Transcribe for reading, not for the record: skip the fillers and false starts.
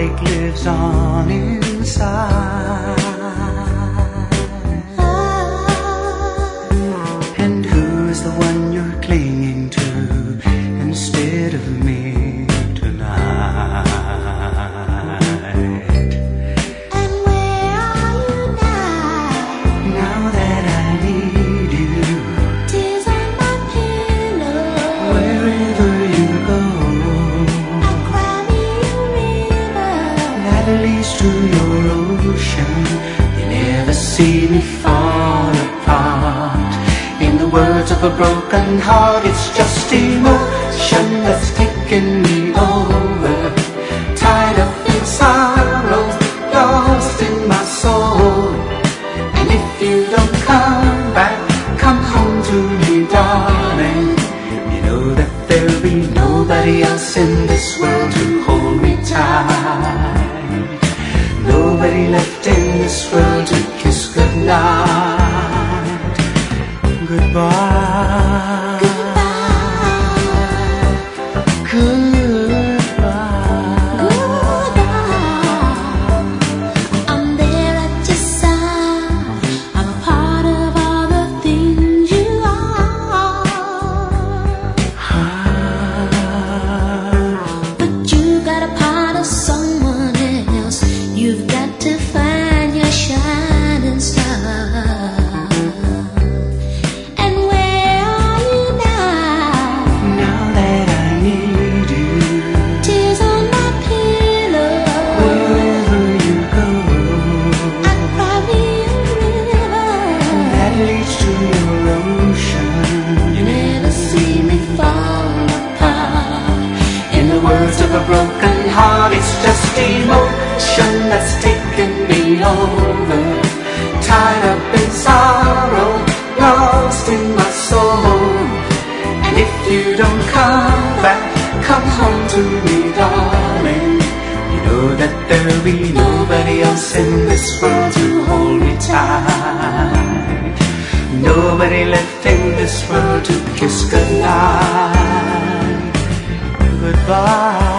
heartache lives on inside. And who is the one you're clinging to instead of me tonight? And where are you now? Now that I need you, Tears on my pillow. wherever you go, I cry me a river. that leads to your ocean. You never see me fall apart. In the words of a broken heart, it's just emotion that's taken me over. Tied up in sorrow, lost in my soul. And if you don't come back, come home to me, darling. You know that there'll be nobody else in this world to hold me tight. Nobody left in this world to kiss goodnight. Goodbye. Goodbye. I'm there at your side. I'm a part of all the things you are. But you got a part of someone else. You've got to find your shining star. And where are you now? Now that I need you, Tears on my pillow. wherever you go, I cry me a river. that leads to your ocean. You never see me fall apart. In the words of a broken heart, it's just emotion that's taken me over. Tied up in sorrow, lost in my soul. And if you don't come back, come home to me, darling. You know that there'll be nobody else in this world to hold me tight. Nobody left in this world to kiss goodnight. Goodbye.